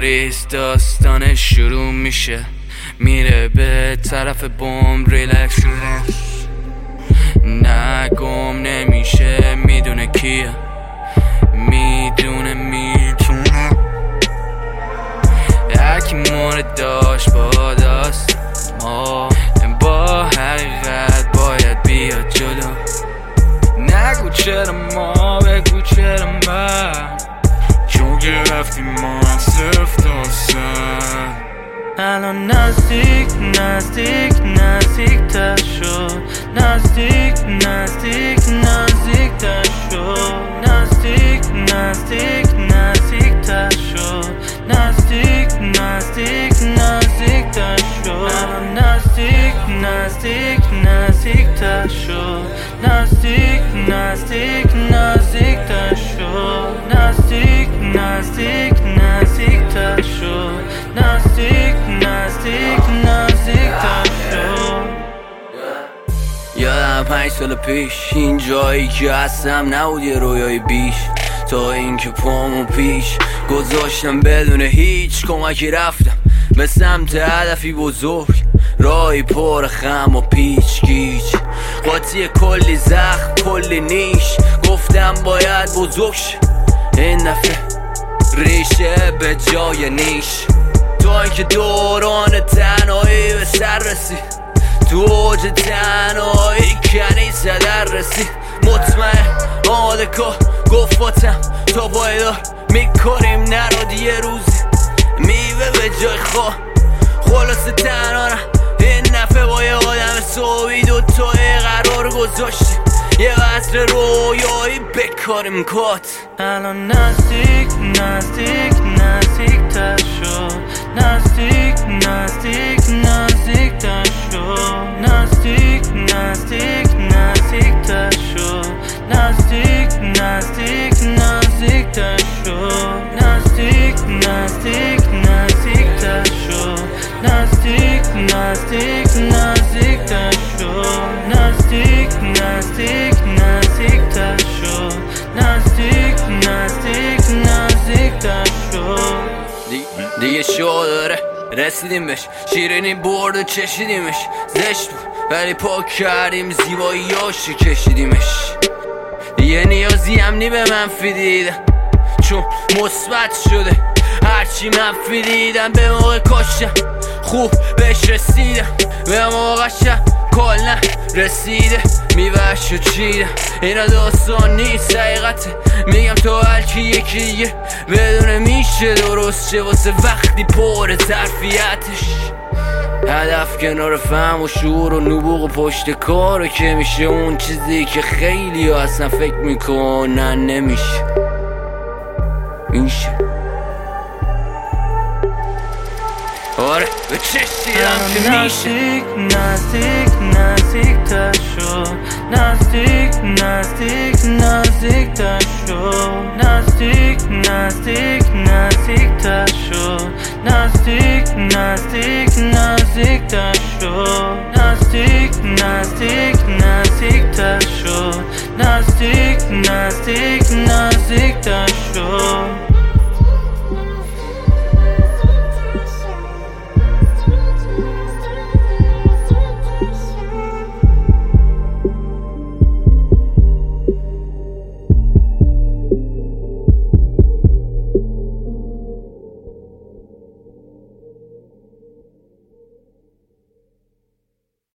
پاریس داستان شروع میشه، میره به طرف بوم ریلکس شده، نه گم نمیشه، میدونه کیه، میدونه هرکی مورد داشت با داست ما با حقیقت باید بیاد جلو. نگو چرا ما، بگو چرا من، چون گرفتیم ما از صرف تا سر. الان نزدیک تر شد، نزدیک تر شد، نزدیک تر شد، نزدیک تر شد، الان نزدیک تر شد، نزدیک تر شد، نزدیک تر شد، نزدیک تر شد. یادم 5 سال پیش این جایی که هستم نبود یه رویای بیش، تا اینکه پامو پیش گذاشتم بدون هیچ کمکی، رفتم به سمت هدفی بزرگ، راهی پر خم و پیچ گیچ، قاطی کلی زخم کلی نیش، گفتم باید بزرگ شه این دفعه ریشه به جای نیش، تا اینکه دوران تنهایی به سر رسید، تو اوج تنهایی کنیسه در رسید، مطمئن آماده کن گفت باتم تا پایدار میکنیم نراد یه روزی میوه به جای خواه، خلاصه تنها این نفه با یه آدم صحبی دوتای قرار گذاشتی، یه قصر رویایی بکاریم کات. الان نزدیک تر شد، نزدیک تر شد، نزدیک تر شد، نزدیک تر شد، نزدیک تر شد، نزدیک تر شد، نزدیک تر شد، نزدیک تر شد. دیگه شو داره رسیدیم بهش، شیرینی برد و چشیدیمش، زشت بود ولی پاک کردیم زیباییاشو کشیدیمش، دیگه نیازی هم نی به منفی دیدم چون مثبت شده، هرچی منفی دیدم به موقع کاشتم خوب بهش رسیدم، به موقع شم کلن رسیده میوهشو چیدم، اینا داستان نیست حقیقته، میگم تو هرکی یکی دیگه بدونه میشه درست چه واسه وقتی پر ظرفیتش، هدف کنار فهم و شعور و نبوغ و پشت کارو که میشه اون چیزی که خیلی ها اصلا فکر میکنن نمیشه میشه. آره به چشیدم که میشه. نزدیک تر شد، نزدیک تر شد، نزدیک تر شد، نزدیک تر شد، نزدیک